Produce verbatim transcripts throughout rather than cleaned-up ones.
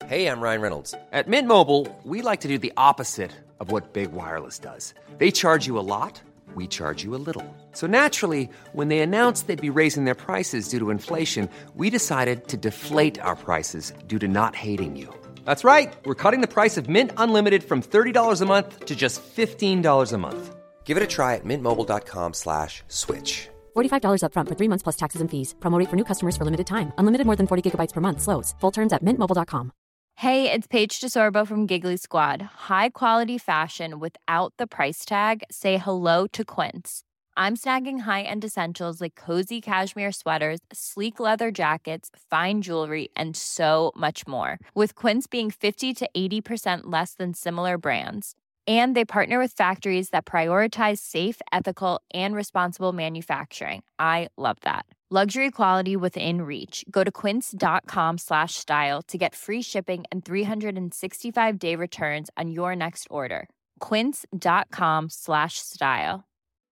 Hey, I'm Ryan Reynolds. At Mint Mobile, we like to do the opposite of what Big Wireless does. They charge you a lot, we charge you a little. So naturally, when they announced they'd be raising their prices due to inflation, we decided to deflate our prices due to not hating you. That's right. We're cutting the price of Mint Unlimited from thirty dollars a month to just fifteen dollars a month. Give it a try at mintmobile.com slash switch. forty-five dollars up front for three months plus taxes and fees. Promo rate for new customers for limited time. Unlimited more than forty gigabytes per month. Slows full terms at mint mobile dot com. Hey, it's Paige DeSorbo from Giggly Squad. High quality fashion without the price tag. Say hello to Quince. I'm snagging high-end essentials like cozy cashmere sweaters, sleek leather jackets, fine jewelry, and so much more. With Quince being fifty to eighty percent less than similar brands. And they partner with factories that prioritize safe, ethical, and responsible manufacturing. I love that. Luxury quality within reach. Go to quince.com slash style to get free shipping and three sixty-five day returns on your next order. Quince.com slash style.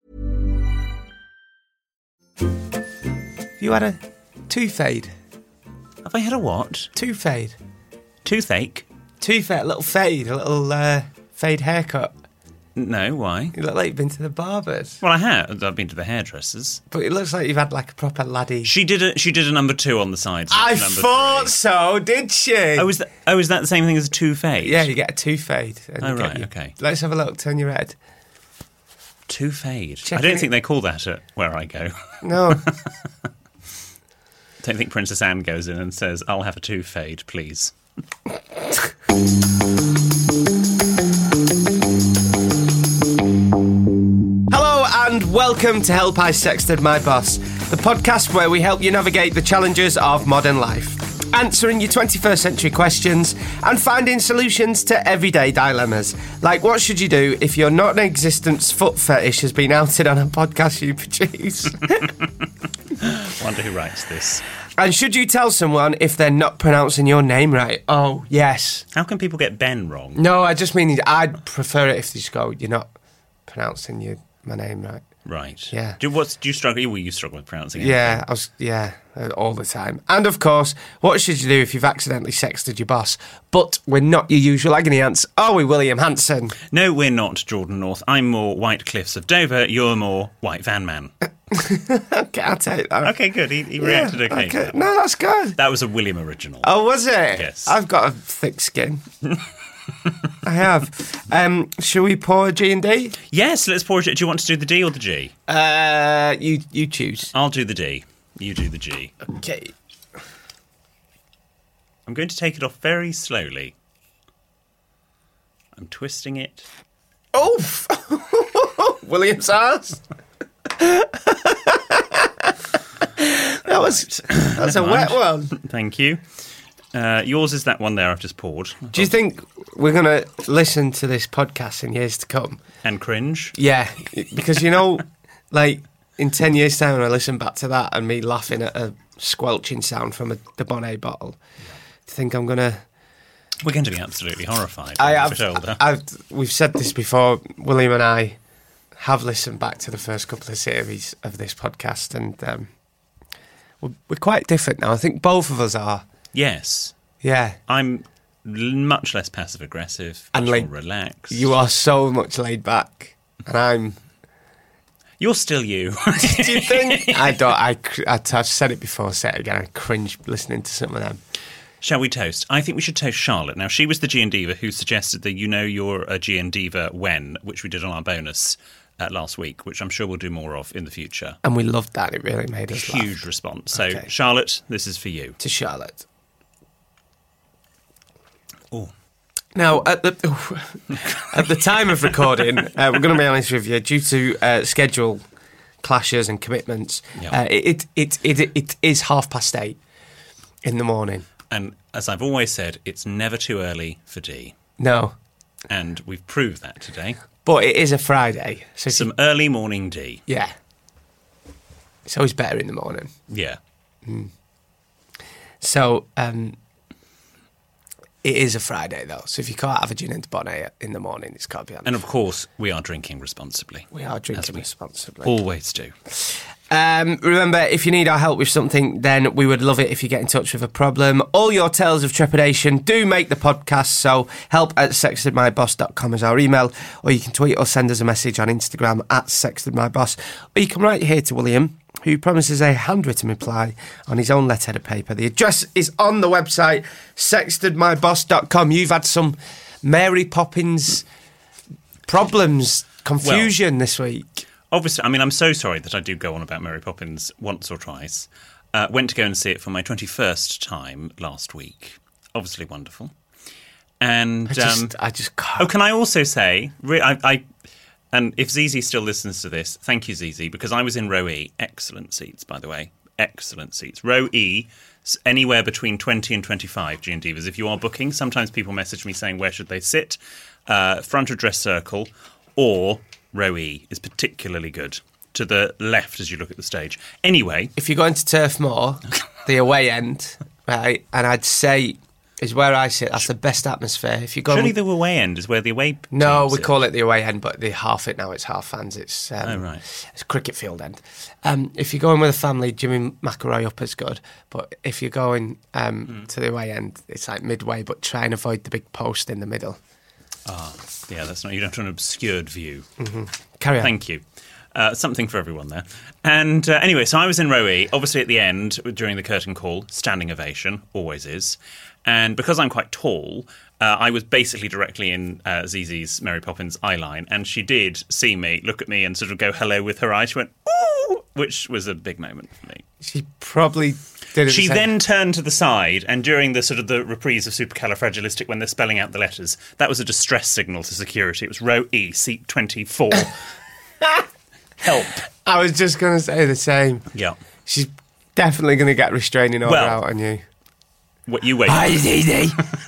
You had a tooth fade. Have I had a what? Tooth fade. Toothache? Tooth fade, a little fade, a little uh, fade haircut. No, why? You look like you've been to the barbers. Well, I have. I've been to the hairdressers. But it looks like you've had like a proper laddie. She did a she did a number two on the sides. I number thought three. so, did she? Oh, is that oh is that the same thing as a two fade? Yeah, you get a tooth fade. and Oh, you get right, your- okay. Let's have a look. Turn your head. Two fade. Check I don't it. think they call that at where I go. No. I don't think Princess Anne goes in and says, "I'll have a two fade, please." Hello and welcome to Help I Sexted My Boss, the podcast where we help you navigate the challenges of modern life, answering your twenty-first century questions and finding solutions to everyday dilemmas. Like, what should you do if your non-existent foot fetish has been outed on a podcast you produce? Wonder who writes this. And should you tell someone if they're not pronouncing your name right? Oh, yes. How can people get Ben wrong? No, I just mean I'd prefer it if they just go, you're not pronouncing your, my name right. Right. Yeah. Do, what's, do you struggle? Well, you struggle with pronouncing it. Yeah, I was, yeah, uh, all the time. And of course, what should you do if you've accidentally sexted your boss? But we're not your usual agony ants, are we, William Hanson? No, we're not Jordan North. I'm more White Cliffs of Dover. You're more White Van Man. Okay, I'll take that. Okay, good. He, he reacted Yeah, okay. to that. No, that's good. That was a William original. Oh, was it? Yes. I've got a thick skin. I have. Um, shall we pour G and D? Yes, let's pour it. Do you want to do the D or the G? Uh, you you choose. I'll do the D. You do the G. Okay. I'm going to take it off very slowly. I'm twisting it. Oh, William's ass. that was that's a Never wet mind. one. Thank you. Uh, yours is that one there I've just poured. Do you think we're going to listen to this podcast in years to come? And cringe? Yeah, because, you know, like, in ten years' time when I listen back to that and me laughing at a squelching sound from a the Bonnet bottle, do you think I'm going to... We're going to be absolutely horrified I when we're a have, bit older. I've, we've said this before, William and I have listened back to the first couple of series of this podcast, and um, we're, we're quite different now. I think both of us are. Yes. Yeah. I'm l- much less passive-aggressive, And much like, more relaxed. You are so much laid back, and I'm... You're still you. Do you think? I don't. I, cr- I, I've said it before. Say it again. I cringe listening to some of them. Shall we toast? I think we should toast Charlotte. Now, she was the G and Diva who suggested that you know you're a G and Diva when, which we did on our bonus uh, last week, which I'm sure we'll do more of in the future. And we loved that. It really made us laugh. Huge response. So, Okay. Charlotte, this is for you. To Charlotte. Oh. Now, at the at the time of recording, uh, we're going to be honest with you, due to uh, schedule clashes and commitments, Yeah. uh, it, it, it, it, it is half past eight in the morning. And as I've always said, it's never too early for D. No. And we've proved that today. But it is a Friday. So if Some you- early morning D. yeah. It's always better in the morning. Yeah. So, um, it is a Friday, though. So if you can't have a gin and bonnet in the morning, it's got to be on. And of course, we are drinking responsibly. We are as drinking we responsibly. Always do. Um, remember, if you need our help with something, then we would love it if you get in touch with a problem. All your tales of trepidation do make the podcast, so help at sexted my boss dot com is our email, or you can tweet or send us a message on Instagram at sextedmyboss, or you can write here to William, who promises a handwritten reply on his own letterhead paper. The address is on the website, sexted my boss dot com. You've had some Mary Poppins problems, confusion well, this week. Obviously, I mean, I'm so sorry that I do go on about Mary Poppins once or twice. Uh, went to go and see it for my twenty-first time last week. Obviously wonderful. And I just, um, I just can't. Oh, can I also say, I, I and if Zizi still listens to this, thank you, Zizi, because I was in row E. Excellent seats, by the way. Excellent seats. Row E, anywhere between twenty and twenty-five, G and Divas. If you are booking, sometimes people message me saying, where should they sit? Uh, front of dress circle or row E is particularly good. To the left as you look at the stage. Anyway. If you're going to Turf Moor, the away end, right, and I'd say is where I sit, that's the best atmosphere. If you go, Surely the away end is where the away No, we sit. call it the away end, but they half it now, it's half fans. It's um, oh, right. It's cricket field end. Um, if you're going with a family, Jimmy McElroy up is good, but if you're going um, mm. to the away end, it's like midway, but try and avoid the big post in the middle. Ah, yeah, that's not, you don't want an obscured view. Mm-hmm. Carry on. Thank you. Uh, something for everyone there. And uh, anyway, so I was in row E, obviously at the end, during the curtain call, standing ovation, always is. And because I'm quite tall, uh, I was basically directly in uh, Zizi's Mary Poppins eye line, and she did see me, look at me, and sort of go hello with her eye. She went, ooh, which was a big moment for me. She probably did it. She the then turned to the side, and during the sort of the reprise of Supercalifragilistic, when they're spelling out the letters, that was a distress signal to security. It was row E, seat twenty-four. Help. I was just going to say the same. Yeah. She's definitely going to get restraining order well, out on you. What you wait. Hi, Zizi.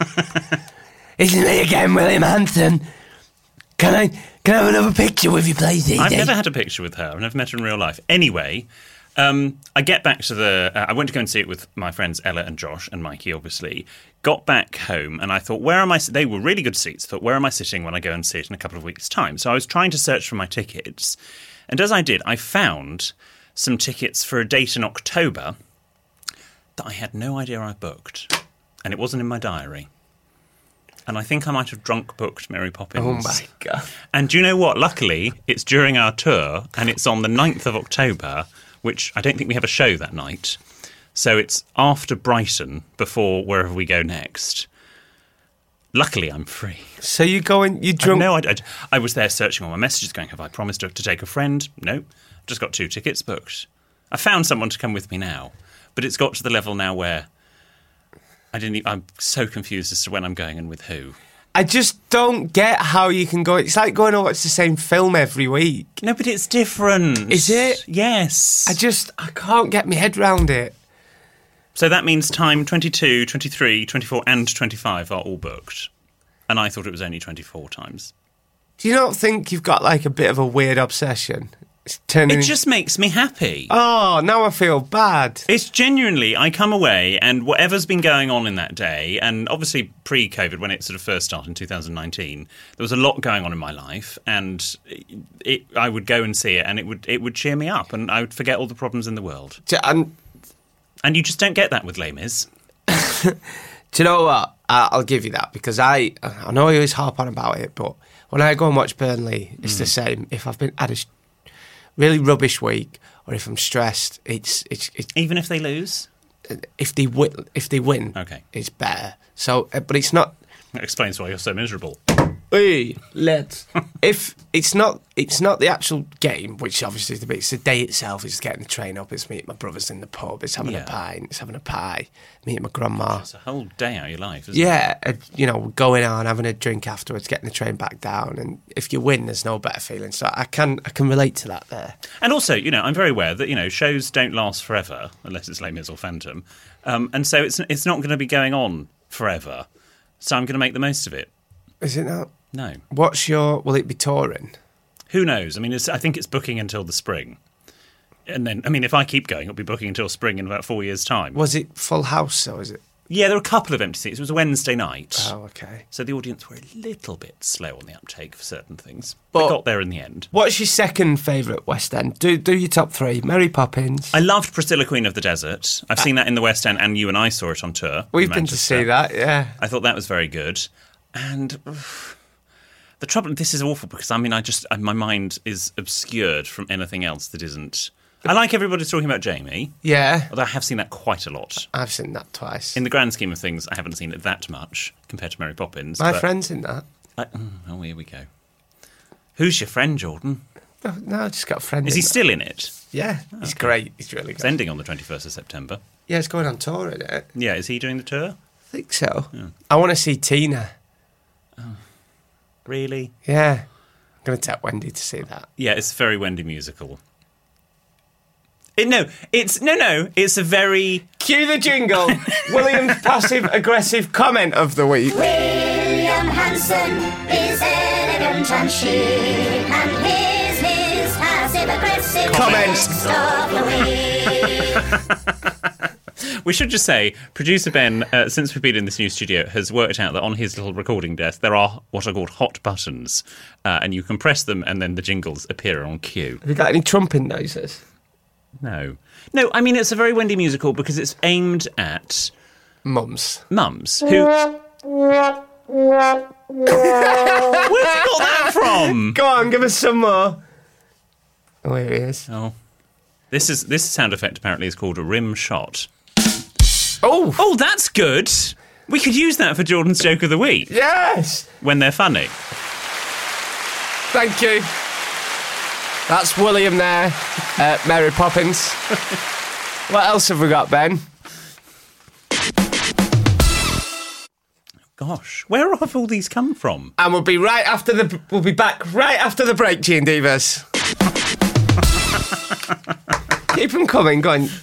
It's me again, William Hanson. Can I can I have another picture with you, please, Zizi? I've never had a picture with her. I've never met her in real life. Anyway, um, I get back to the... Uh, I went to go and see it with my friends Ella and Josh and Mikey, obviously. Got back home and I thought, where am I... They were really good seats. Thought, where am I sitting when I go and see it in a couple of weeks' time? So I was trying to search for my tickets. And as I did, I found some tickets for a date in October that I had no idea I booked. And it wasn't in my diary. And I think I might have drunk booked Mary Poppins. Oh, my God. And do you know what? Luckily, it's during our tour, and it's on the ninth of October, which I don't think we have a show that night. So it's after Brighton, before wherever we go next. Luckily, I'm free. So you go and you drunk... No, I, I, I was there searching all my messages, going, have I promised to, to take a friend? No. Just got two tickets booked. I found someone to come with me now, but it's got to the level now where I didn't. Even, I'm so confused as to when I'm going and with who. I just don't get how you can go... It's like going to watch the same film every week. No, but it's different. Is it? Yes. I just... I can't get my head round it. So that means time twenty-two, twenty-three, twenty-four and twenty-five are all booked. And I thought it was only twenty-four times. Do you not think you've got like a bit of a weird obsession? It's turning... It just makes me happy. Oh, now I feel bad. It's genuinely, I come away and whatever's been going on in that day, and obviously pre-COVID, when it sort of first started in two thousand nineteen, there was a lot going on in my life, and it, I would go and see it, and it would it would cheer me up, and I would forget all the problems in the world. And, and you just don't get that with Les Mis. Do you know what? I'll give you that, because I I know I always harp on about it, but when I go and watch Burnley, it's mm. the same. If I've been had a really rubbish week, or if I'm stressed, it's it's, it's even if they lose. If they win, if they win, okay, it's better. So, but it's not. That explains why you're so miserable. Hey, let's. If it's not, it's not the actual game, which obviously is the bit. It's the day itself. It's getting the train up. It's meeting my brothers in the pub. It's having yeah. a pint. It's having a pie. Meeting my grandma. It's a whole day out of your life, isn't yeah, it? Yeah, you know, going on, having a drink afterwards, getting the train back down, and if you win, there's no better feeling. So I can, I can relate to that there. And also, you know, I'm very aware that you know shows don't last forever unless it's Les Mis or Phantom, um, and so it's it's not going to be going on forever. So I'm going to make the most of it. Is it not? No. What's your... Will it be touring? Who knows? I mean, it's, I think it's booking until the spring. And then, I mean, if I keep going, it'll be booking until spring in about four years' time. Was it Full House, or is it? Yeah, there were a couple of empty seats. It was a Wednesday night. Oh, okay. So the audience were a little bit slow on the uptake for certain things. But- But got there in the end. What's your second favourite West End? Do do your top three. Mary Poppins. I loved Priscilla, Queen of the Desert. I've seen that in the West End, and you and I saw it on tour. We've in been to Manchester. see that, yeah. I thought that was very good. And oof, the trouble, this is awful because, I mean, I just, I, my mind is obscured from anything else that isn't. I like everybody talking about Jamie, Yeah, although I have seen that quite a lot. I've seen that twice. In the grand scheme of things, I haven't seen it that much compared to Mary Poppins. My but friend's in that. I, oh, here we go. Who's your friend, Jordan? No, no, I just got a friend Is in he that. still in it? Yeah, he's great. He's really It's good. ending on the twenty-first of September. Yeah, he's going on tour, isn't it? Yeah, is he doing the tour? I think so. I want to see Tina. Really? Yeah. I'm going to take Wendy to see that. Yeah, it's a very Wendy musical. It, no, it's no, no. It's a very Cue the jingle. William's passive-aggressive comment of the week. William Hanson is elegant and chic, and here's his passive-aggressive Comments. of the week. We should just say, producer Ben, uh, since we've been in this new studio, has worked out that on his little recording desk there are what are called hot buttons, uh, and you can press them, and then the jingles appear on cue. Have you got any trumping noises? No, no. I mean, it's a very Wendy musical because it's aimed at Mums. mums who. Where's he got that from? Go on, give us some more. Oh, here he is. Oh, this is this sound effect apparently is called a rim shot. Oh, Oh, that's good. We could use that for Jordan's joke of the week yes. when they're funny. Thank you. That's William there. Uh, Mary Poppins. What else have we got, Ben? Gosh, where have all these come from? And we'll be right after the. We'll be back right after the break, G and Divas. Keep them coming. Go on.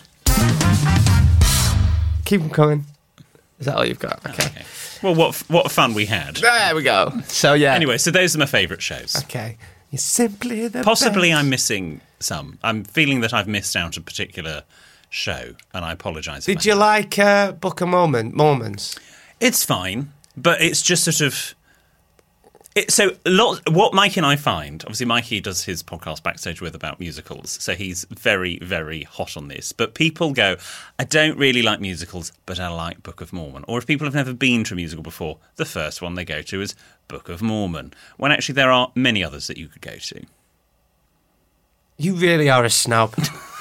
Keep them coming. Is that all you've got? Okay. Okay. Well, what what fun we had. There we go. So yeah. Anyway, so those are my favourite shows. Okay. You're simply the Possibly best. I'm missing some. I'm feeling that I've missed out a particular show, and I apologise. if Did I you have. like uh, Book of Mormon? Mormons? It's fine, but it's just sort of. It, so, lot, what Mike and I find, obviously, Mikey does his podcast Backstage With about musicals, so he's very, very hot on this. But people go, I don't really like musicals, but I like Book of Mormon. Or if people have never been to a musical before, the first one they go to is Book of Mormon, when actually there are many others that you could go to. You really are a snob.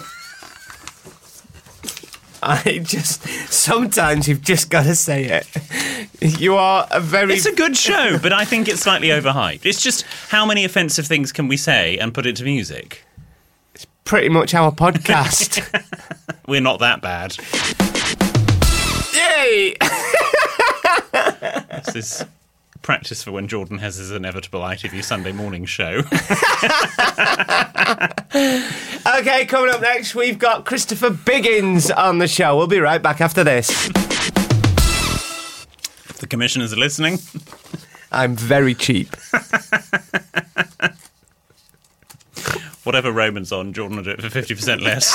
I just sometimes you've just got to say it. You are a very. It's a good show, but I think it's slightly overhyped. It's just how many offensive things can we say and put it to music? pretty much our podcast. We're not that bad. Yay! This is practice for when Jordan has his inevitable I T V Sunday morning show. Okay, coming up next, we've got Christopher Biggins on the show. We'll be right back after this. If the commissioners are listening. I'm very cheap. Whatever Roman's on, Jordan will do it for fifty percent less.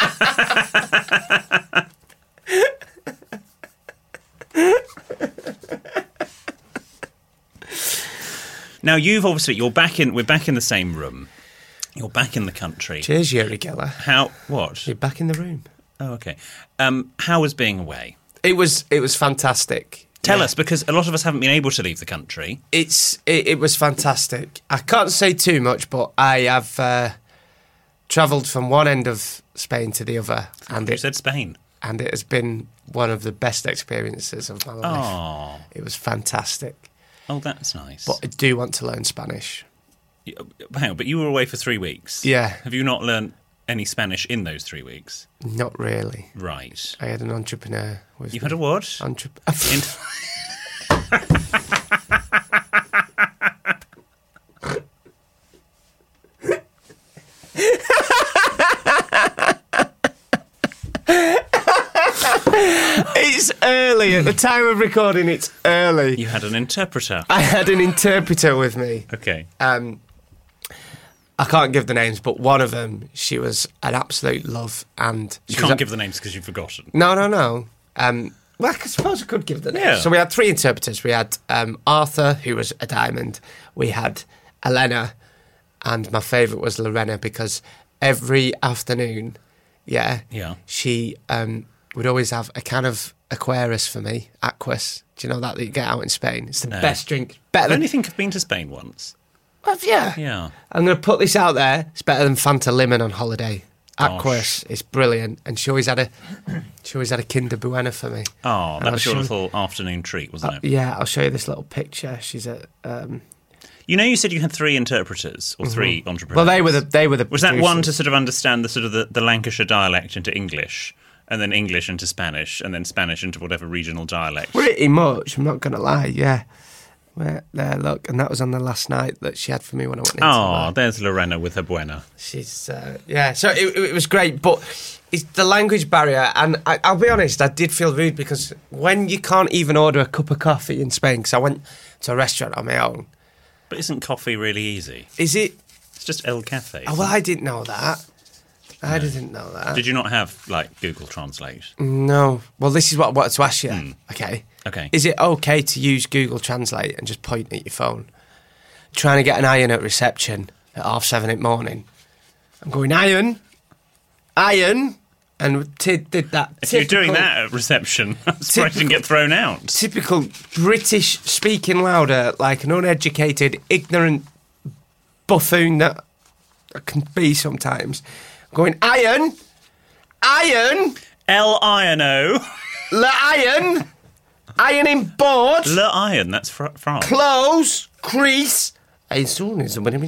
Now, you've obviously, you're back in, we're back in the same room. You're back in the country. Cheers, Yuri Geller. How, what? You're back in the room. Oh, okay. Um, how was being away? It was it was fantastic. Tell Yeah. us, because a lot of us haven't been able to leave the country. It's it, it was fantastic. I can't say too much, but I have uh, travelled from one end of Spain to the other, and You it said Spain. and it has been one of the best experiences of my life. Oh, It was fantastic. oh, that's nice. But I do want to learn Spanish. You- Hang on, but you were away for three weeks. Yeah. Have you not learnt any Spanish in those three weeks? Not really. Right. I had an entrepreneur with You me. had a what? Entrep- In- It's early. At the time of recording, it's early. you had an interpreter. I had an interpreter with me. Okay. Um, I can't give the names, but one of them, she was an absolute love, and she You was can't a- give the names because you've forgotten. No, no, no. Um, Well, I suppose I could give the names. Yeah. So we had three interpreters. We had um, Arthur, who was a diamond. We had Elena, and my favourite was Lorena, because every afternoon, yeah, Yeah. she um, would always have a can of Aquarius for me, Aquas. Do you know that that you get out in Spain? It's the No. best drink. Better I than only think I've been to Spain once. Well, yeah. Yeah. I'm going to put this out there. It's better than Fanta Lemon on holiday. Gosh. Aquas is brilliant, and she always had a she always had a Kinder Bueno for me. Oh, And that I'll was your show- little afternoon treat, wasn't Uh, it? yeah, I'll show you this little picture. She's a. Um, You know, you said you had three interpreters or three entrepreneurs. well, they were the they were the. Was that one to producers. sort of understand the sort of the, the Lancashire dialect into English, and then English into Spanish, and then Spanish into whatever regional dialect? Pretty much. I'm not going to lie. Yeah. Where, there, look, and that was on the last night that she had for me when I went into Oh, work. there's Lorena with her buena. She's uh, yeah. So it, it was great, but it's the language barrier, and I, I'll be honest, I did feel rude because when you can't even order a cup of coffee in Spain, because I went to a restaurant on my own. But isn't coffee really easy? Is it? It's just El Cafe. Oh, well, I didn't know that. I didn't know that. Did you not have, like, Google Translate? No. Well, this is what I wanted to ask you. Okay. Okay. Is it okay to use Google Translate and just point at your phone? Trying to get an iron at reception at half seven in the morning. I'm going, iron, iron, and t- did that. If you're doing typical- that at reception, I'm surprised you didn't get thrown out. Typical British speaking louder like an uneducated, ignorant buffoon that I can be sometimes. Going, iron, iron, El Irono. le iron, ironing board, Le Iron, that's fr- France. clothes, crease. As soon as when I'm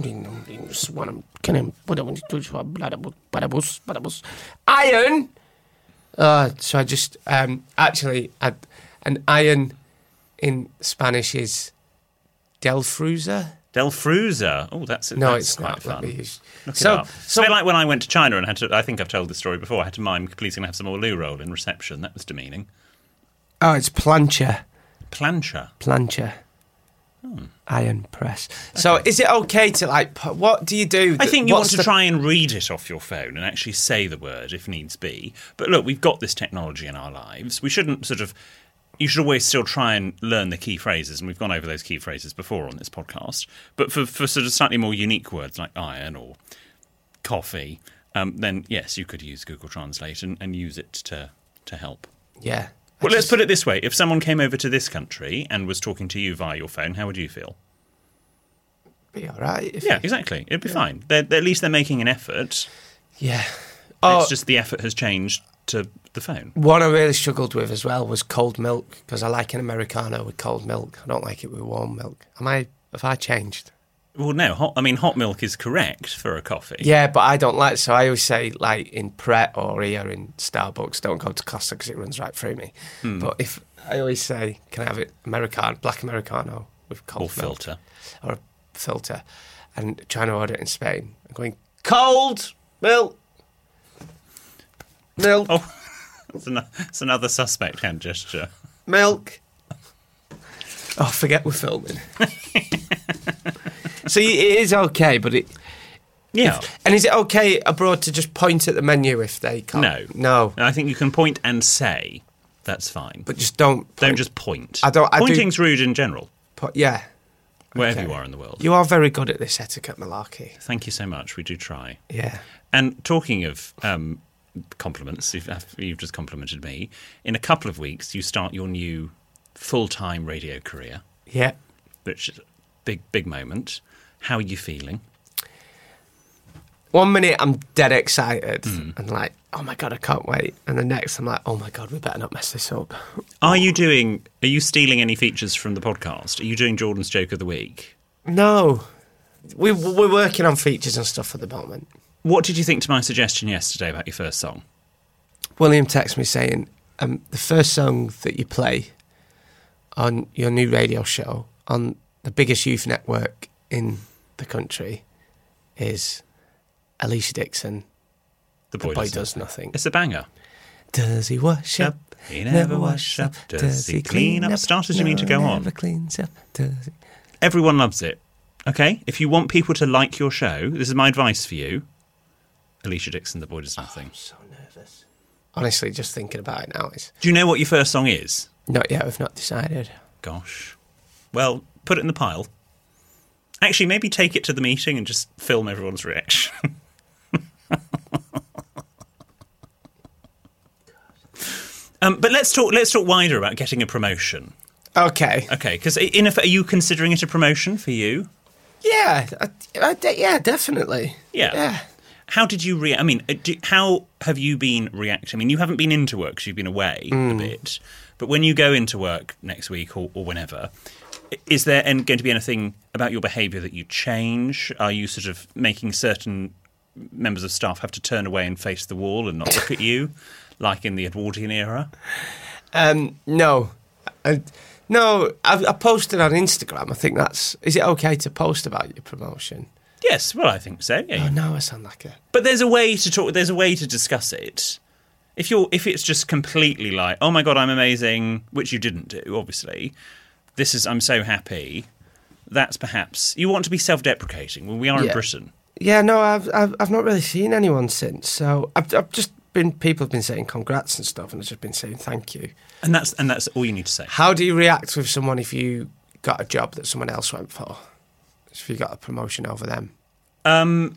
iron. Uh, so I just um, actually I, an iron in Spanish is Del Fruza. Del Fruza. Oh, that's No, that's it's quite not. Let fun. me use- Look So- it up. so- it's a bit like when I went to China and had to. I think I've told this story before. I had to mime, "Please, can I have some more loo roll in reception?" That was demeaning. Oh, it's plancha. Plancha. Plancha. Iron press. So is it okay to like? Put, what do you do? I think you want What's to the- try and read it off your phone and actually say the word if needs be. But look, we've got this technology in our lives. We shouldn't sort of. You should always still try and learn the key phrases, and we've gone over those key phrases before on this podcast. But for, for sort of slightly more unique words like iron or coffee, um, then yes, you could use Google Translate and, and use it to to help. Yeah. Well, let's put it this way. If someone came over to this country and was talking to you via your phone, how would you feel? Be all right. If Yeah, you- exactly. It'd be fine. They're, they're, at least they're making an effort. Yeah. Oh, It's just the effort has changed to the phone. one I really struggled with as well was cold milk because I like an Americano with cold milk. I don't like it with warm milk. Am I? Have I changed? Well, no. Hot, I mean, hot milk is correct for a coffee. Yeah, but I don't like. So I always say, like in Pret or here in Starbucks, don't go to Costa because it runs right through me. Hmm. But if I always say, can I have it Americano, black Americano with cold Or milk filter. or a filter, and trying to order it in Spain, I'm going cold milk, milk, Oh, it's, an, it's another suspect hand gesture. milk. Oh, forget we're filming. So it is okay, but it. Yeah. And is it okay abroad to just point at the menu if they can't? No. No. I think you can point and say. That's fine. But just don't. Point. Don't just point. I don't- I do- Pointing's rude in general, Put, yeah. wherever Okay. you are in the world. You are very good at this etiquette malarkey. Thank you so much. We do try. Yeah. And talking of um, compliments, you've, you've just complimented me. In a couple of weeks, you start your new full-time radio career, Yeah. which is a big, big moment. How are you feeling? One minute I'm dead excited Hmm. and like, oh my God, I can't wait. And the next I'm like, oh my God, we better not mess this up. Are you doing? Are you stealing any features from the podcast? Are you doing Jordan's joke of the week? No. We, we're working on features and stuff at the moment. What did you think to my suggestion yesterday about your first song? William texted me saying, um, the first song that you play on your new radio show on the biggest youth network in the country is Alicia Dixon. The The boy does nothing. It's a banger. Does he wash up? He never wash up. Does he clean up? Started you mean to go No, on? Never cleans up. Does he? Everyone loves it. Okay? If you want people to like your show, this is my advice for you. Alicia Dixon, The Boy Does Nothing. So nervous. Honestly, just thinking about it now is... Do you know what your first song is? Not yet, we've not decided. Gosh. Well, put it in the pile. Actually, maybe take it to the meeting and just film everyone's reaction. um, but let's talk. Let's talk wider about getting a promotion. Okay. Okay, because in effect, are you considering it a promotion for you? Yeah, I, I, yeah, definitely. Yeah. Yeah. How did you react? I mean, do, how have you been reacting? I mean, you haven't been into work because you've been away Mm. a bit. But when you go into work next week or, or whenever, is there going to be anything about your behaviour that you change? Are you sort of making certain members of staff have to turn away and face the wall and not look at you, like in the Edwardian era? Um, no. I, no, I, I posted on Instagram. I think that's... Is it okay to post about your promotion? Yes, well, I think so. Yeah. Oh, no, I sound like a... But there's a way to talk. There's a way to discuss it. If you're, if it's just completely like, oh my god, I'm amazing, which you didn't do, obviously. This is, I'm so happy. That's perhaps you want to be self-deprecating. Well, we are Yeah. in Britain. Yeah, no, I've, I've I've not really seen anyone since. So I've I've just been people have been saying congrats and stuff, and I've just been saying thank you. And that's and that's all you need to say. How do you react with someone if you got a job that someone else went for? If you got a promotion over them? Um,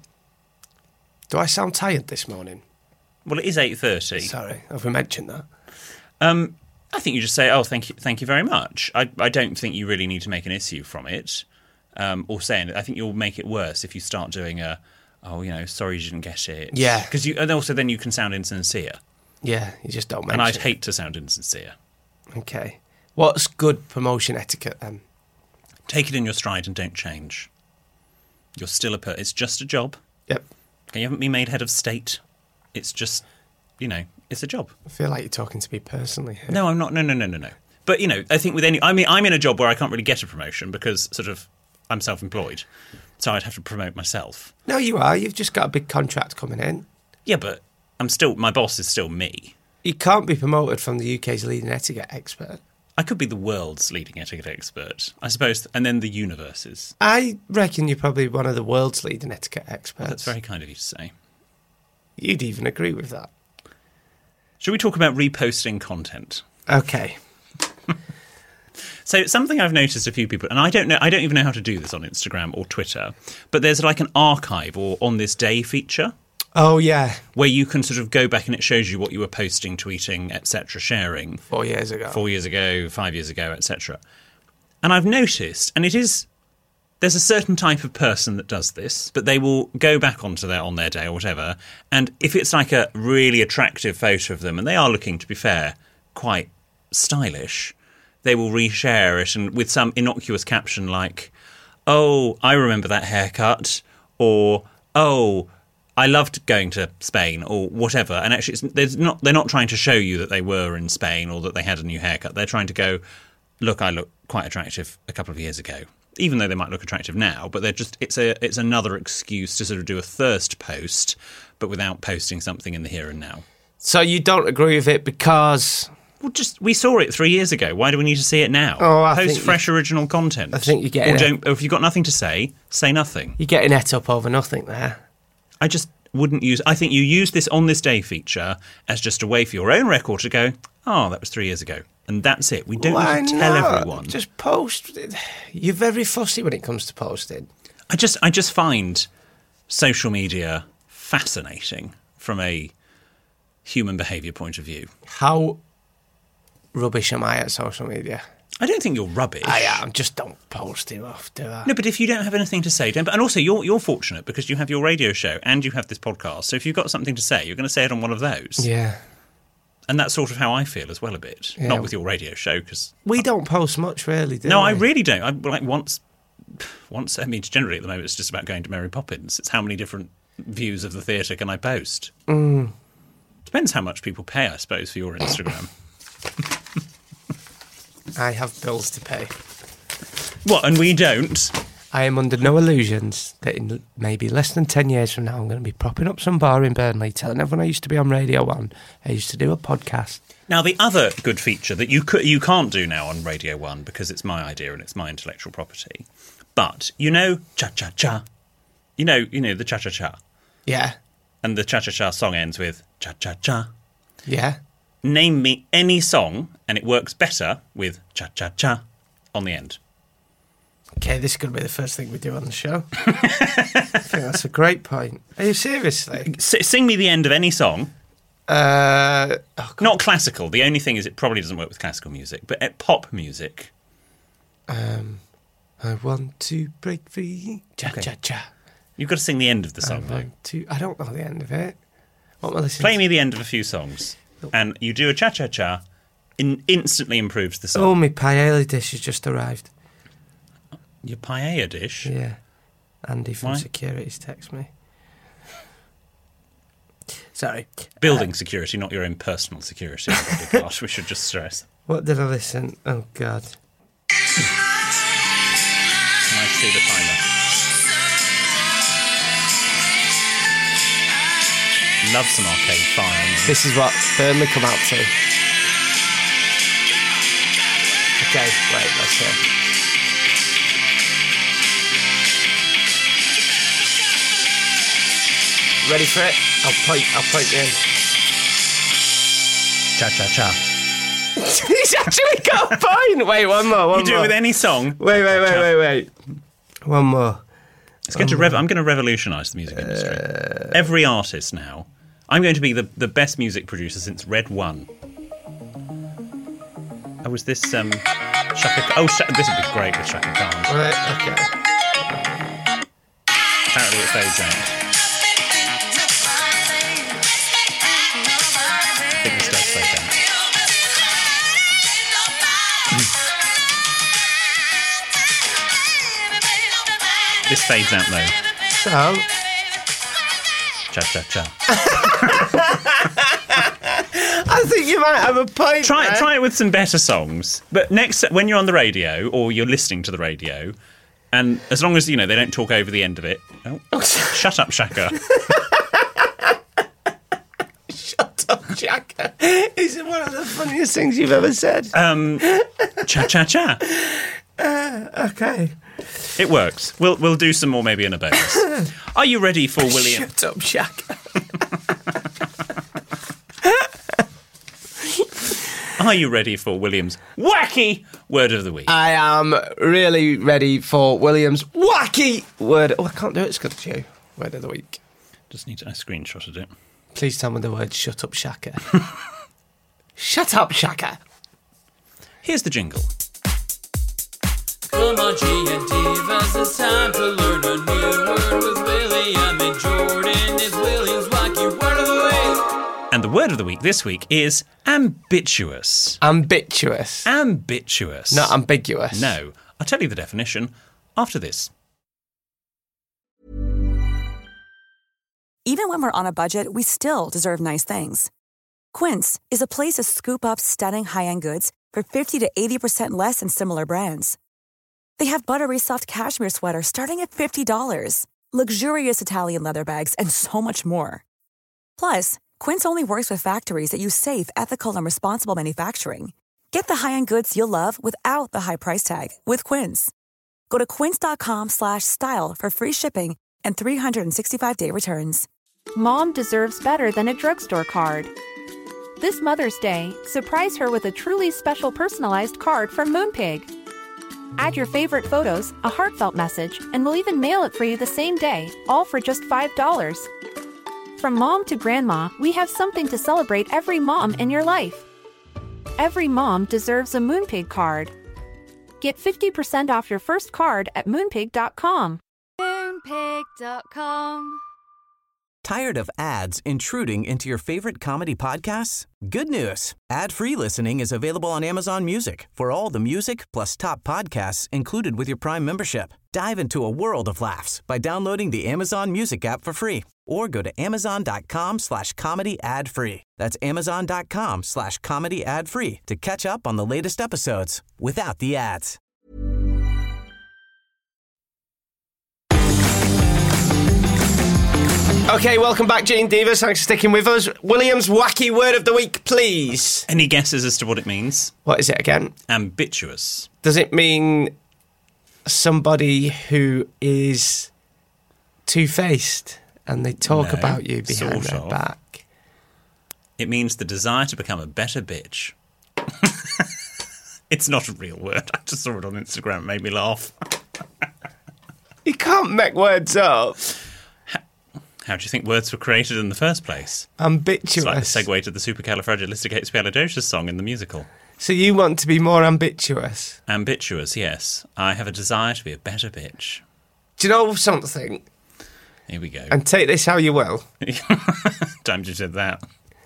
Do I sound tired this morning? well, it is eight thirty. Sorry, have we mentioned that? Um, I think you just say, "Oh, thank you, thank you very much." I, I don't think you really need to make an issue from it, um, or saying it. I think you'll make it worse if you start doing a, "Oh, you know, sorry you didn't get it." Yeah. because you and also then you can sound insincere, Yeah, you just don't mention and I'd it. hate to sound insincere. Okay. What's good promotion etiquette then? Take it in your stride and don't change. You're still a per. It's just a job. Yep. Okay, you haven't been made head of state. It's just, you know, it's a job. I feel like you're talking to me personally here. No, I'm not. No, no, no, no, no. But, you know, I think with any... I mean, I'm in a job where I can't really get a promotion because sort of I'm self-employed. So I'd have to promote myself. No, you are. You've just got a big contract coming in. Yeah, but I'm still... My boss is still me. You can't be promoted from the U K's leading etiquette expert. I could be the world's leading etiquette expert, I suppose, and then the universe's. I reckon you're probably one of the world's leading etiquette experts. Well, that's very kind of you to say. You'd even agree with that. Should we talk about reposting content? Okay. So something I've noticed a few people, and I don't know, I don't even know how to do this on Instagram or Twitter, but there's like an archive or on this day feature Oh, yeah. where you can sort of go back and it shows you what you were posting, tweeting, et cetera, sharing Four years ago. four years ago, five years ago, et cetera. And I've noticed, and it is, there's a certain type of person that does this, but they will go back onto their on their day or whatever, and if it's like a really attractive photo of them, and they are looking, to be fair, quite stylish, they will reshare it and with some innocuous caption like, "Oh, I remember that haircut," or "Oh, I loved going to Spain," or whatever. And actually, it's, there's not, they're not trying to show you that they were in Spain or that they had a new haircut. They're trying to go, "Look, I look quite attractive a couple of years ago," even though they might look attractive now. But they're just it's a it's another excuse to sort of do a thirst post, but without posting something in the here and now. So you don't agree with it because... Well, just we saw it three years ago. Why do we need to see it now? Oh, I Post think fresh original content. I think you're getting Or it. don't. Or if you've got nothing to say, say nothing. You're getting et up over nothing there. I just wouldn't use... I think you use this on this day feature as just a way for your own record to go, "Oh, that was three years ago." And that's it. We don't Why need to tell not? everyone. Just post. You're very fussy when it comes to posting. I just I just find social media fascinating from a human behaviour point of view. How rubbish am I at social media? I don't think you're rubbish. I am. Just don't post it off, do I? No, but if you don't have anything to say, don't. And also, you're you're fortunate because you have your radio show and you have this podcast. So if you've got something to say, you're going to say it on one of those. Yeah. And that's sort of how I feel as well a bit. Yeah. Not with your radio show, because... We don't post much, really, do No, we? I really don't. I like once... Once, I mean, generally at the moment, it's just about going to Mary Poppins. It's how many different views of the theatre can I post? Mm. Depends how much people pay, I suppose, for your Instagram. I have bills to pay. What, and we don't? I am under no illusions that in maybe less than ten years from now, I'm going to be propping up some bar in Burnley, telling everyone I used to be on Radio one. I used to do a podcast. Now, the other good feature that you could, you can't do now on Radio one, because it's my idea and it's my intellectual property, but, you know, cha-cha-cha. You know, you know the cha-cha-cha. Yeah. And the cha-cha-cha song ends with cha-cha-cha. Yeah. Name me any song, and it works better with cha-cha-cha on the end. Okay, this is going to be the first thing we do on the show. I think that's a great point. Are you seriously? S- sing me the end of any song. Uh, oh God. Not classical. The only thing is it probably doesn't work with classical music, but at pop music. Um, I want to break free. Cha Okay. cha cha. You've got to sing the end of the song, I though. want to. I don't know the end of it. What am I listening Play to? me the end of a few songs, and you do a cha-cha-cha, in- instantly improves the song. Oh, my paella dish has just arrived. Your paella dish? Yeah. Andy from Why? Securities text me. Sorry. Building security, not your own personal security. Gosh, we should just stress. What did I listen? Oh, God. Can I see the timer? Love some Arcade Fire. This is what Burnley come out to. Okay, wait, let's hear. Ready for it? I'll point, I'll point you in. Cha-cha-cha. He's actually got a point! Wait, one more, one You do more. it with any song. Wait, wait, wait, wait, wait. One more. It's going to rev- I'm going to revolutionise the music industry. Uh, Every artist now. I'm going to be the, the best music producer since Red One. Oh, was this um, Shaka? Oh, Sha- this would be great with Shaka Khan. Right, okay. Apparently, it fades out. I think this does fade out. This fades out though. So, Cha cha cha. I think you might have a point. Try there. try it with some better songs. But next, when you're on the radio or you're listening to the radio, and as long as you know they don't talk over the end of it. Oh, shut up, Shaka. Shut up, Shaka. Is one of the funniest things you've ever said. Um, cha cha cha. Uh, okay. It works. We'll we'll do some more maybe in a bonus. Are you ready for William? Shut up, Shaka. Are you ready for William's wacky word of the week? I am really ready for William's wacky word. Oh, I can't do it. It's good to you. Word of the week. Just need to, I screenshotted it. Please tell me the word shut up, Shaka. Shut up, Shaka. Here's the jingle. Come on, G and Divas, it's time to learn a new word with William and Jordan. It's William's wacky word of the week. And the word of the week this week is ambituous. Ambituous. Ambituous. Not ambiguous. No. I'll tell you the definition after this. Even when we're on a budget, we still deserve nice things. Quince is a place to scoop up stunning high-end goods for fifty to eighty percent less than similar brands. They have buttery soft cashmere sweaters starting at fifty dollars, luxurious Italian leather bags, and so much more. Plus, Quince only works with factories that use safe, ethical, and responsible manufacturing. Get the high-end goods you'll love without the high price tag with Quince. Go to quince.com slash style for free shipping and three sixty-five day returns. Mom deserves better than a drugstore card. This Mother's Day, surprise her with a truly special personalized card from Moonpig. Add your favorite photos, a heartfelt message, and we'll even mail it for you the same day, all for just five dollars. From mom to grandma, we have something to celebrate every mom in your life. Every mom deserves a Moonpig card. Get fifty percent off your first card at moonpig dot com. Moonpig dot com. Tired of ads intruding into your favorite comedy podcasts? Good news. Ad-free listening is available on Amazon Music for all the music plus top podcasts included with your Prime membership. Dive into a world of laughs by downloading the Amazon Music app for free or go to amazon.com slash comedy ad free. That's amazon.com slash comedy ad free to catch up on the latest episodes without the ads. Okay, welcome back, Gene Divas. Thanks for sticking with us. William's wacky word of the week, please. Any guesses as to what it means? What is it again? Ambituous. Does it mean somebody who is two-faced and they talk No, about you behind sort their of. back? It means the desire to become a better bitch. It's not a real word. I just saw it on Instagram. It made me laugh. You can't make words up. How, how do you think words were created in the first place? Ambiguous. It's like the segue to the Supercalifragilisticexpialidocious song in the musical. So you want to be more ambiguous? Ambiguous, yes. I have a desire to be a better bitch. Do you know something? Here we go. And take this how you will. Times you said that.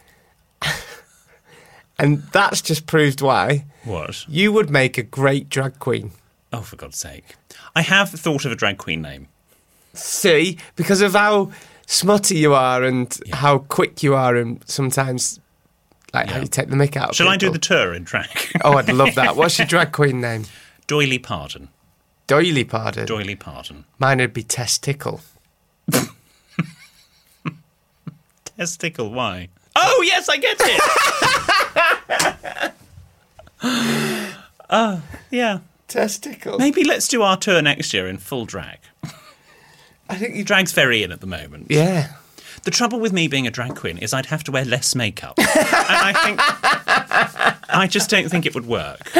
And that's just proved why. What? You would make a great drag queen. Oh, for God's sake. I have thought of a drag queen name. See? Because of how smutty you are and Yeah. how quick you are and sometimes, like, Yeah. how you take the mick out of Shall I do people. the tour in drag? Oh, I'd love that. What's your drag queen name? Doily Pardon. Doily Pardon. Doily Pardon. Mine would be Testicle. Testicle, why? Oh, yes, I get it! Oh, yeah. Testicle. Maybe let's do our tour next year in full drag. I think you... Drag's very in at the moment. Yeah. The trouble with me being a drag queen is I'd have to wear less makeup. And I think... I just don't think it would work.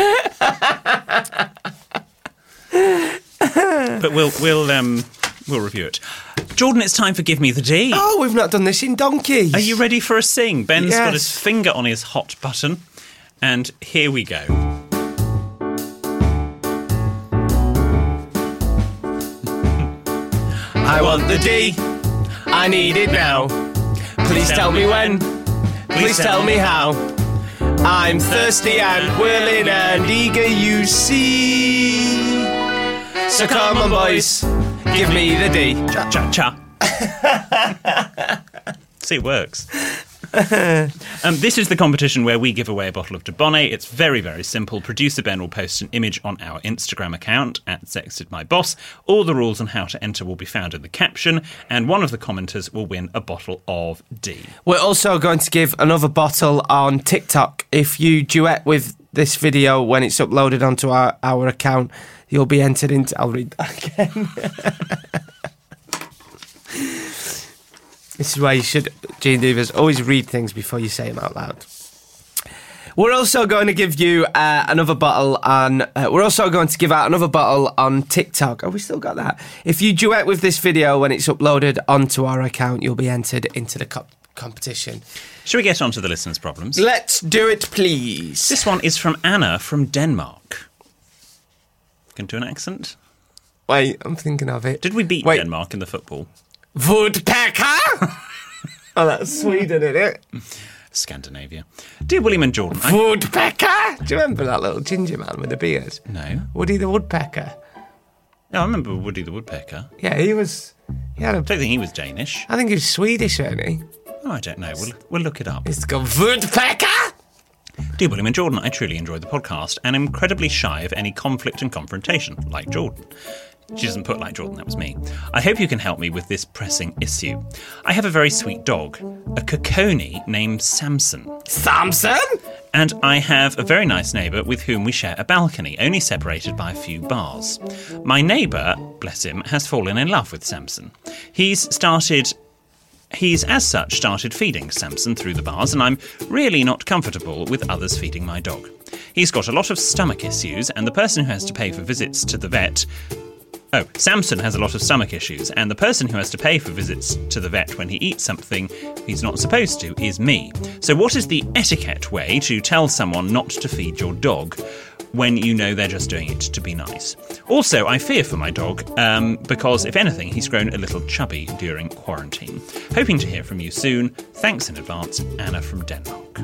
But we'll we'll um we'll review it. Jordan, it's time for Give Me the D. Oh, we've not done this in donkeys. Are you ready for a sing? Ben's got Yes. his finger on his hot button. And here we go. I want the D. I need it now. Please tell me when. Please tell me how. I'm thirsty and willing and eager, you see. So come on, boys. Give me the D. Cha cha cha. See, it works. um, this is the competition where we give away a bottle of Dubonnet. It's very, very simple. Producer Ben will post an image on our Instagram account at SextedMyBoss. All the rules on how to enter will be found in the caption, and one of the commenters will win a bottle of D. We're also going to give another bottle on TikTok. If you duet with this video when it's uploaded onto our, our account, you'll be entered into... I'll read that again. This is why you should, Gene Divas, always read things before you say them out loud. We're also going to give you uh, another bottle on... Uh, we're also going to give out another bottle on TikTok. Oh, we still got that. If you duet with this video when it's uploaded onto our account, you'll be entered into the co- competition. Shall we get on to the listeners' problems? Let's do it, please. This one is from Anna from Denmark. Can do an accent? Wait, I'm thinking of it. Did we beat Wait. Denmark in the football? Woodpecker? Oh, that's Sweden, isn't it? Scandinavia. Dear William and Jordan, I... Woodpecker? Do you remember that little ginger man with the beard? No. Woody the Woodpecker. No, I remember Woody the Woodpecker. Yeah, he was... He had a... I don't think he was Danish. I think he was Swedish, wasn't he? Oh, I don't know. We'll, we'll look it up. It's called Woodpecker? Dear William and Jordan, I truly enjoyed the podcast and am incredibly shy of any conflict and confrontation, like Jordan. She doesn't put like Jordan, that was me. I hope you can help me with this pressing issue. I have a very sweet dog, a Kokoni named Samson. Samson? And I have a very nice neighbour with whom we share a balcony, only separated by a few bars. My neighbour, bless him, has fallen in love with Samson. He's started... He's, as such, started feeding Samson through the bars, and I'm really not comfortable with others feeding my dog. He's got a lot of stomach issues, and the person who has to pay for visits to the vet... Oh, Samson has a lot of stomach issues, and the person who has to pay for visits to the vet when he eats something he's not supposed to is me. So what is the etiquette way to tell someone not to feed your dog when you know they're just doing it to be nice? Also, I fear for my dog, um, because if anything, he's grown a little chubby during quarantine. Hoping to hear from you soon. Thanks in advance, Anna from Denmark.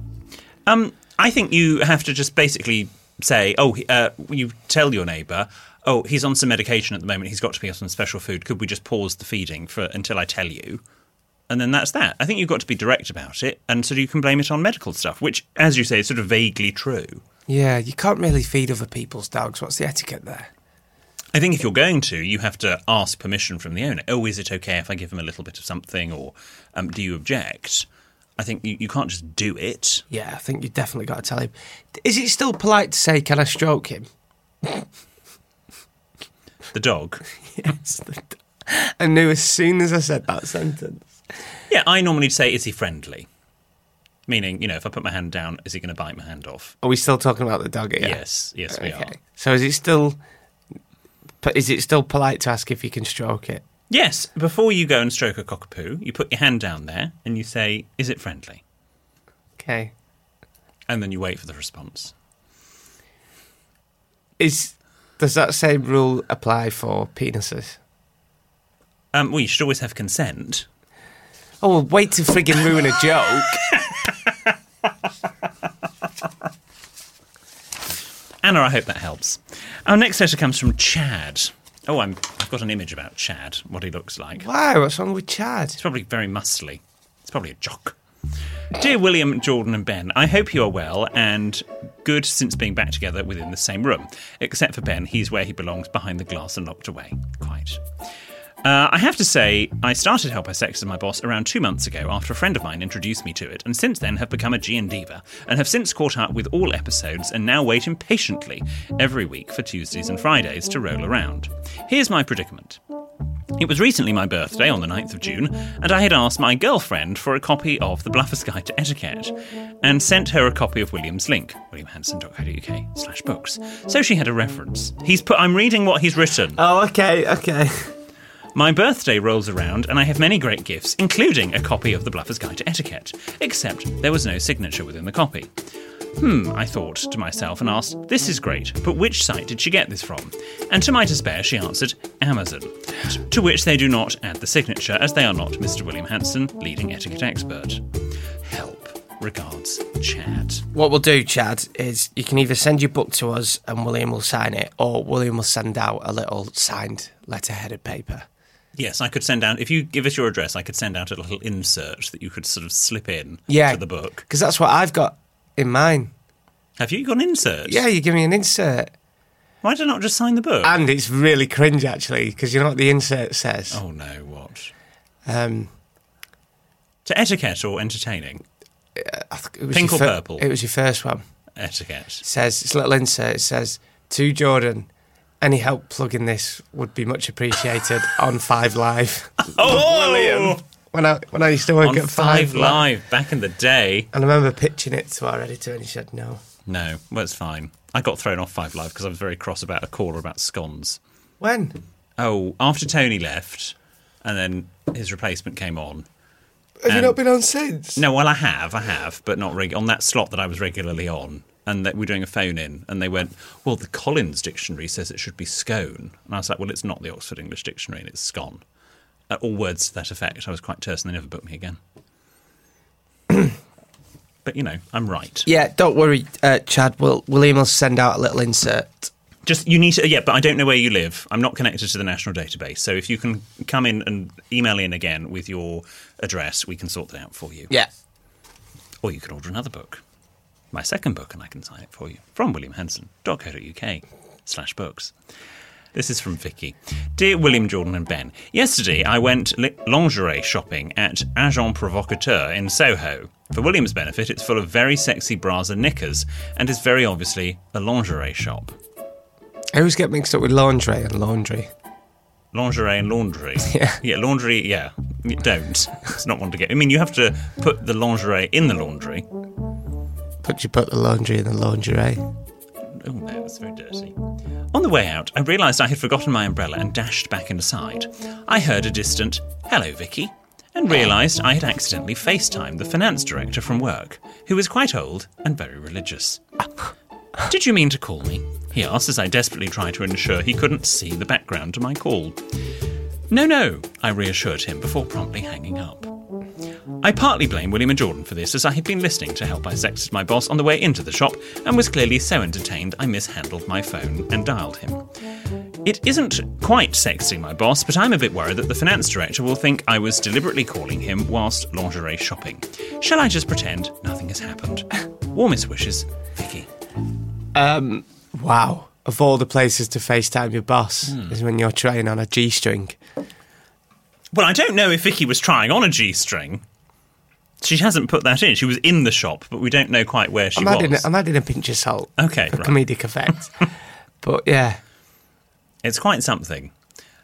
Um, I think you have to just basically say, oh, uh, you tell your neighbour, oh, he's on some medication at the moment, he's got to be on some special food, could we just pause the feeding for until I tell you? And then that's that. I think you've got to be direct about it, and so you can blame it on medical stuff, which, as you say, is sort of vaguely true. Yeah, you can't really feed other people's dogs. What's the etiquette there? I think if you're going to, you have to ask permission from the owner. Oh, is it okay if I give him a little bit of something, or um, do you object? I think you, you can't just do it. Yeah, I think you definitely got to tell him. Is it still polite to say, can I stroke him? The dog? Yes. The do- I knew as soon as I said that sentence. Yeah, I normally say, is he friendly? Meaning, you know, if I put my hand down, is he going to bite my hand off? Are we still talking about the dog here? Yes, yes, we okay. are. So is it still... Is it still polite to ask if you can stroke it? Yes. Before you go and stroke a cockapoo, you put your hand down there and you say, is it friendly? Okay. And then you wait for the response. Is Does that same rule apply for penises? Um, well, you should always have consent. Oh, well, wait to frigging ruin a joke. Anna, I hope that helps. Our next letter comes from Chad. Oh, I'm, I've got an image about Chad, what he looks like. Why? What's wrong with Chad? He's probably very muscly. He's probably a jock. Dear William, Jordan and Ben, I hope you are well and good since being back together within the same room. Except for Ben, he's where he belongs, behind the glass and locked away. Quite. Uh, I have to say, I started Help I Sexted My Boss around two months ago after a friend of mine introduced me to it, and since then have become a G N diva, and have since caught up with all episodes and now wait impatiently every week for Tuesdays and Fridays to roll around. Here's my predicament. It was recently my birthday on the ninth of June, and I had asked my girlfriend for a copy of The Bluffer's Guide to Etiquette, and sent her a copy of William's link, williamhanson.co.uk slash books. So she had a reference. He's put, I'm reading what he's written. Oh, okay, okay. My birthday rolls around and I have many great gifts, including a copy of The Bluffer's Guide to Etiquette, except there was no signature within the copy. Hmm, I thought to myself and asked, this is great, but which site did she get this from? And to my despair, she answered, Amazon, t- to which they do not add the signature, as they are not Mister William Hanson, leading etiquette expert. Help. Regards, Chad. What we'll do, Chad, is you can either send your book to us and William will sign it, or William will send out a little signed letter-headed paper. Yes, I could send out, if you give us your address, I could send out a little insert that you could sort of slip in yeah, to the book. Because that's what I've got in mine. Have you got an insert? Yeah, you give me an insert. Why did I not just sign the book? And it's really cringe, actually, because you know what the insert says? Oh, no, what? Um, to etiquette or entertaining? Uh, I th- it was Pink or fir- purple? It was your first one. Etiquette. It says, it's a little insert, it says, to Jordan, any help plugging this would be much appreciated on Five Live. Oh, William! When I, when I used to work on at Five, Five Live, back in the day. And I remember pitching it to our editor and he said no. No, well, it's fine. I got thrown off Five Live because I was very cross about a caller about scones. When? Oh, after Tony left and then his replacement came on. Have you not been on since? No, well, I have, I have, but not reg- on that slot that I was regularly on. And that we're doing a phone-in, and they went, well, the Collins Dictionary says it should be scone. And I was like, well, it's not the Oxford English Dictionary, and it's scone. Uh, all words to that effect. I was quite terse, and they never booked me again. But, you know, I'm right. Yeah, don't worry, uh, Chad. We'll, William will send out a little insert. Just, you need to, yeah, but I don't know where you live. I'm not connected to the national database. So if you can come in and email in again with your address, we can sort that out for you. Yeah. Or you can order another book. My second book, and I can sign it for you, from williamhanson.co.uk slash books. This is from Vicky. Dear William, Jordan and Ben, yesterday I went li- lingerie shopping at Agent Provocateur in Soho. For William's benefit, it's full of very sexy bras and knickers, and is very obviously a lingerie shop. I always get mixed up with lingerie and laundry. Lingerie and laundry. Yeah. Yeah, laundry, yeah. You don't. It's not one to get. I mean, you have to put the lingerie in the laundry. But you put the laundry in the lingerie. Oh no, that's very dirty. On the way out, I realised I had forgotten my umbrella and dashed back inside. I heard a distant, hello Vicky, and realised I had accidentally FaceTimed the finance director from work, who was quite old and very religious. Did you mean to call me? He asked as I desperately tried to ensure he couldn't see the background to my call. No, no, I reassured him before promptly hanging up. I partly blame William and Jordan for this, as I had been listening to Help I Sexted My Boss on the way into the shop and was clearly so entertained I mishandled my phone and dialed him. It isn't quite sexting my boss, but I'm a bit worried that the finance director will think I was deliberately calling him whilst lingerie shopping. Shall I just pretend nothing has happened? Warmest wishes, Vicky. Um, wow. Of all the places to FaceTime your boss Hmm. is when you're trying on a G-string. Well, I don't know if Vicky was trying on a G-string. She hasn't put that in. She was in the shop, but we don't know quite where she I'm was. adding, a, I'm adding a pinch of salt Okay, for right. comedic effect. But, yeah. It's quite something.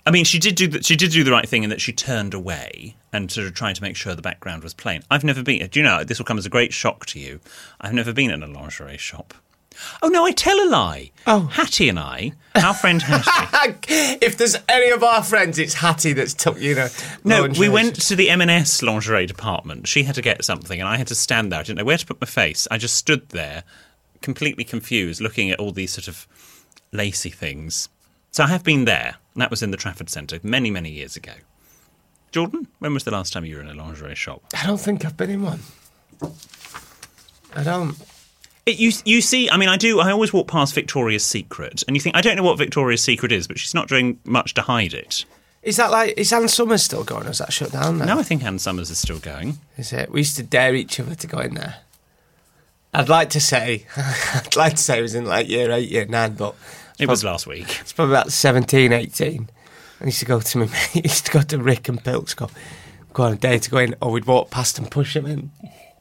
I mean, she did do the, she did do the right thing in that she turned away and sort of tried to make sure the background was plain. I've never been. Do you know, this will come as a great shock to you. I've never been in a lingerie shop. Oh, no, I tell a lie. Oh. Hattie and I, our friend Hattie. If there's any of our friends, it's Hattie that's took, you know. No, lingerie. we went to the M and S lingerie department. She had to get something and I had to stand there. I didn't know where to put my face. I just stood there, completely confused, looking at all these sort of lacy things. So I have been there. And that was in the Trafford Centre many, many years ago. Jordan, when was the last time you were in a lingerie shop? I don't think I've been in one. I don't. It, you, you see, I mean, I do, I always walk past Victoria's Secret, and you think, I don't know what Victoria's Secret is, but she's not doing much to hide it. Is that like, is Ann Summers still going, or is that shut down now? No, I think Ann Summers is still going. Is it? We used to dare each other to go in there. I'd like to say, I'd like to say it was in like year eight, year nine, but... It was last week. It's probably about seventeen, eighteen. I used to go to my mate, I used to go to Rick and Pilks, go, go on a day to go in, or we'd walk past and push him in.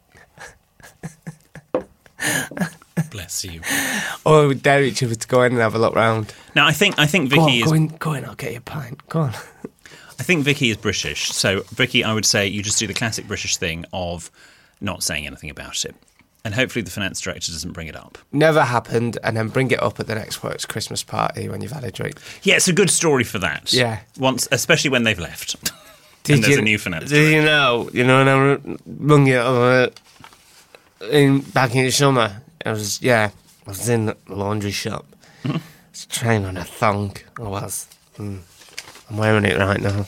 Bless you. Or we'd dare each other to go in and have a look round. Now, I think I think Go Vicky on, is... Go in, go in, I'll get you a pint. Go on. I think Vicky is British. So, Vicky, I would say you just do the classic British thing of not saying anything about it. And hopefully the finance director doesn't bring it up. Never happened, and then bring it up at the next work's Christmas party when you've had a drink. Yeah, it's a good story for that. Yeah. Once, especially when they've left. Did and there's you, a new finance Did director. you know, you know, when I rung you uh, in, back in the summer, I was, yeah, I was in the laundry shop. Mm-hmm. I was trying on a thong. I was. Mm. I'm wearing it right now.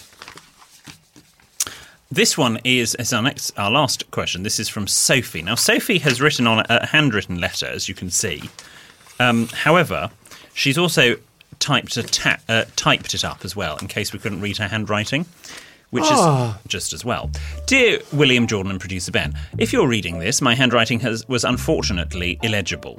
This one is, is our next, our last question. This is from Sophie. Now, Sophie has written on a, a handwritten letter, as you can see. Um, however, she's also typed a ta- uh, typed it up as well, in case we couldn't read her handwriting, which Oh. is just as well. Dear William, Jordan and producer Ben, if you're reading this, my handwriting has, was unfortunately illegible.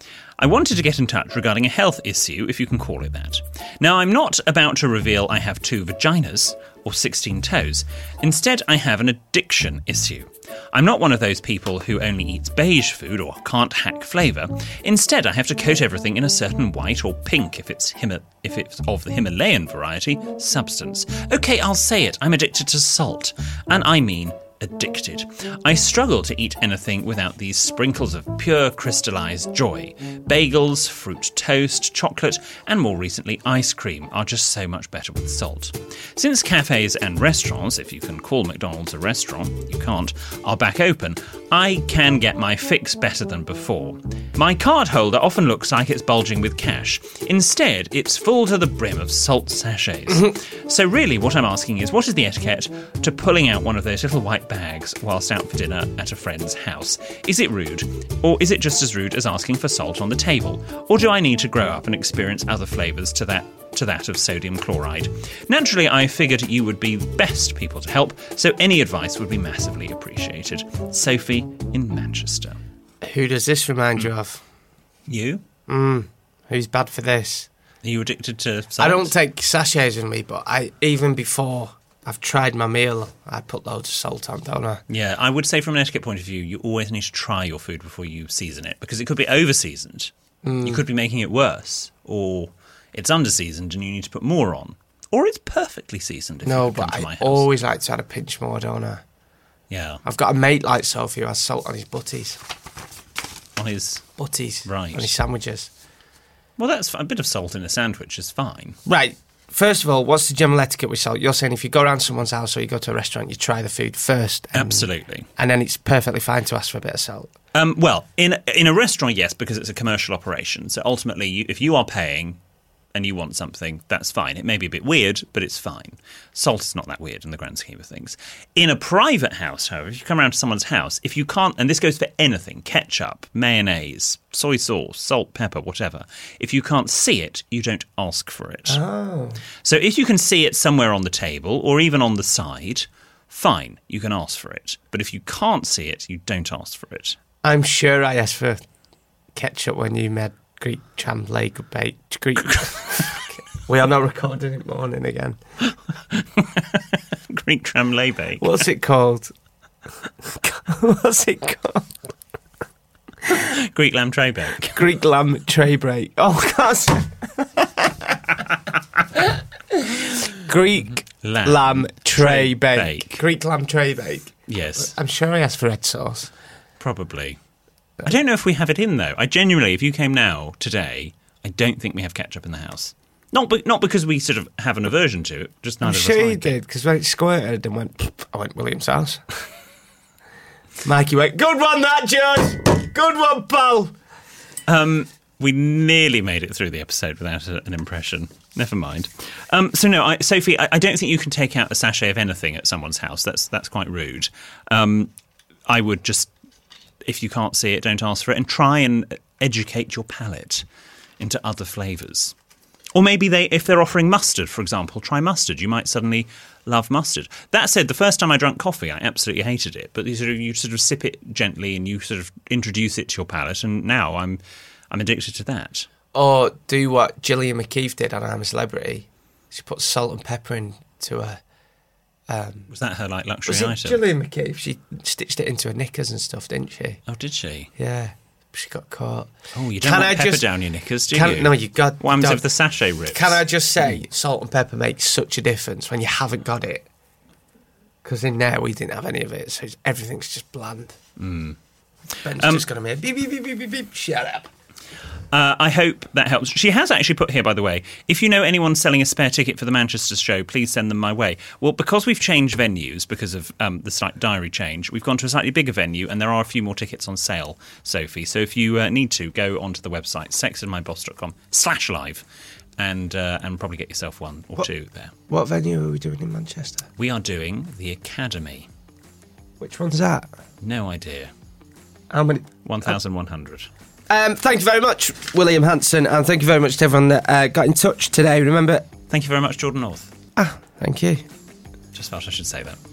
I wanted to get in touch regarding a health issue, if you can call it that. Now, I'm not about to reveal I have two vaginas or sixteen toes. Instead, I have an addiction issue. I'm not one of those people who only eats beige food or can't hack flavour. Instead, I have to coat everything in a certain white or pink, if it's Hima- if it's of the Himalayan variety, substance. OK, I'll say it. I'm addicted to salt. And I mean addicted. I struggle to eat anything without these sprinkles of pure crystallised joy. Bagels, fruit toast, chocolate, and more recently ice cream are just so much better with salt. Since cafes and restaurants, if you can call McDonald's a restaurant, you can't, are back open, I can get my fix better than before. My card holder often looks like it's bulging with cash. Instead, it's full to the brim of salt sachets. So really what I'm asking is, what is the etiquette to pulling out one of those little white bags whilst out for dinner at a friend's house? Is it rude? Or is it just as rude as asking for salt on the table? Or do I need to grow up and experience other flavours to that to that of sodium chloride? Naturally, I figured you would be the best people to help, so any advice would be massively appreciated. Sophie in Manchester. Who does this remind you of? You? Mm, who's bad for this? Are you addicted to salt? I don't take sachets with me, but I even before I've tried my meal, I put loads of salt on, don't I? Yeah, I would say from an etiquette point of view, you always need to try your food before you season it, because it could be over-seasoned. Mm. You could be making it worse, or it's under-seasoned and you need to put more on. Or it's perfectly seasoned if No, you come but to my I house. always like to add a pinch more, don't I? Yeah. I've got a mate like Sophie who has salt on his butties. On his... Butties. Right. On his sandwiches. Well, that's a bit of salt in a sandwich is fine. Right. First of all, what's the general etiquette with salt? You're saying if you go around someone's house or you go to a restaurant, you try the food first. And, Absolutely. And then it's perfectly fine to ask for a bit of salt. Um, well, in in a restaurant, yes, because it's a commercial operation. So ultimately, you, if you are paying and you want something, that's fine. It may be a bit weird, but it's fine. Salt is not that weird in the grand scheme of things. In a private house, however, if you come around to someone's house, if you can't, and this goes for anything, ketchup, mayonnaise, soy sauce, salt, pepper, whatever, if you can't see it, you don't ask for it. Oh. So if you can see it somewhere on the table or even on the side, fine, you can ask for it. But if you can't see it, you don't ask for it. I'm sure I asked for ketchup when you made Greek tremblay bake. Greek. We are not recording it morning again. Greek tremblay bake. What's it called? What's it called? Greek lamb tray bake. Greek lamb tray break. Oh, God. Greek lamb, lamb tray, tray bake. bake. Greek lamb tray bake. Yes. I'm sure I asked for red sauce. Probably. I don't know if we have it in, though. I genuinely, if you came now, today, I don't think we have ketchup in the house. Not be- not because we sort of have an aversion to it, just neither I'm of us sure you like did, it. because when it squirted and went, pfft, I went William's house. Mikey went, good one that, Judge! Good one, pal! Um, we nearly made it through the episode without a, an impression. Never mind. Um, so no, I, Sophie, I, I don't think you can take out a sachet of anything at someone's house. That's that's quite rude. Um, I would just, if you can't see it, don't ask for it, and try and educate your palate into other flavours. Or maybe they, if they're offering mustard, for example, try mustard. You might suddenly love mustard. That said, the first time I drank coffee, I absolutely hated it. But you sort of you sort of sip it gently and you sort of introduce it to your palate, and now I'm I'm addicted to that. Or do what Gillian McKeith did on I'm a Celebrity. She put salt and pepper into a... Um, was that her like luxury was it item? Gillian McKeith? She stitched it into her knickers and stuff, didn't she? Oh, did she? Yeah. She got caught. Oh, you don't can want I pepper just, down your knickers, do can, you? No, you got... What happens don't. if the sachet rips? Can I just say, salt and pepper makes such a difference when you haven't got it. Because in there, we didn't have any of it, so everything's just bland. Mm. Ben's Um, just going to make beep, beep, beep, beep, beep, beep, shut up. Uh, I hope that helps. She has actually put here, by the way, if you know anyone selling a spare ticket for the Manchester show, please send them my way. Well, because we've changed venues, because of um, the slight diary change, we've gone to a slightly bigger venue, and there are a few more tickets on sale, Sophie. So if you uh, need to, go onto the website, sexandmyboss.com slash live, and uh, and probably get yourself one or What- two there. What venue are we doing in Manchester? We are doing the Academy. Which one's that? No idea. How many? one thousand one hundred. Um, thank you very much, William Hanson, and thank you very much to everyone that uh, got in touch today. Remember... Thank you very much, Jordan North. Ah, thank you. Just felt I should say that.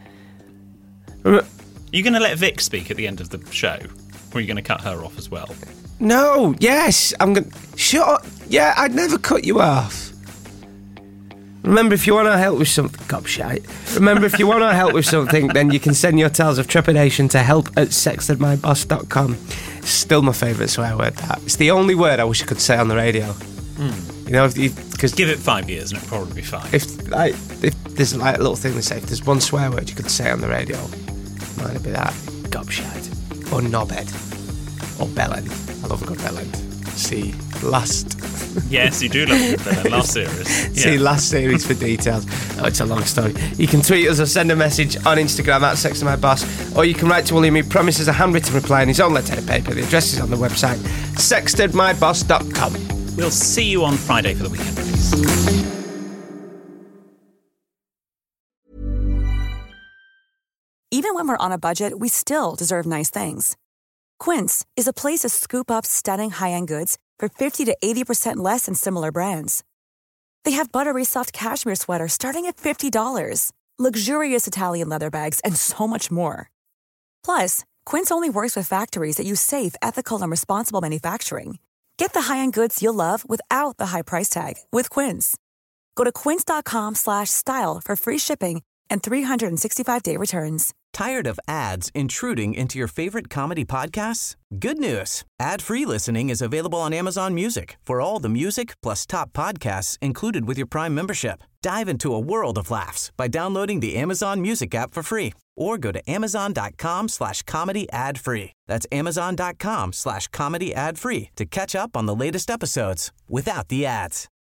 Rem- Are you going to let Vic speak at the end of the show? Or are you going to cut her off as well? No, yes, I'm going to... Shut up. Yeah, I'd never cut you off. Remember, if you want our help with something... Gobshite. Remember, if you want our help with something, then you can send your tales of trepidation to help at sextedmyboss dot com. Still my favourite swear word, that. It's the only word I wish I could say on the radio. Mm. You know, if you... Cause Give it five years and it'll probably be fine. If, like, if there's like a little thing they say, if there's one swear word you could say on the radio, might it be that? Gobshite. Or knobhead. Or bellend. I love a good bellend. See last... Yes, you do love a good bellend. Last series. See Yeah. last series for details. Oh, it's a long story. You can tweet us or send a message on Instagram at sextedmyboss, or you can write to William, who promises a handwritten reply in his own letter of paper. The address is on the website, sexted my boss dot com. We'll see you on Friday for the weekend release. Even when we're on a budget, we still deserve nice things. Quince is a place to scoop up stunning high-end goods for fifty to eighty percent less than similar brands. They have buttery soft cashmere sweaters starting at fifty dollars, luxurious Italian leather bags, and so much more. Plus, Quince only works with factories that use safe, ethical, and responsible manufacturing. Get the high-end goods you'll love without the high price tag with Quince. Go to quince.com slash style for free shipping and three sixty-five day returns. Tired of ads intruding into your favorite comedy podcasts? Good news. Ad-free listening is available on Amazon Music for all the music plus top podcasts included with your Prime membership. Dive into a world of laughs by downloading the Amazon Music app for free or go to amazon.com slash comedy ad free. That's amazon.com slash comedy ad free to catch up on the latest episodes without the ads.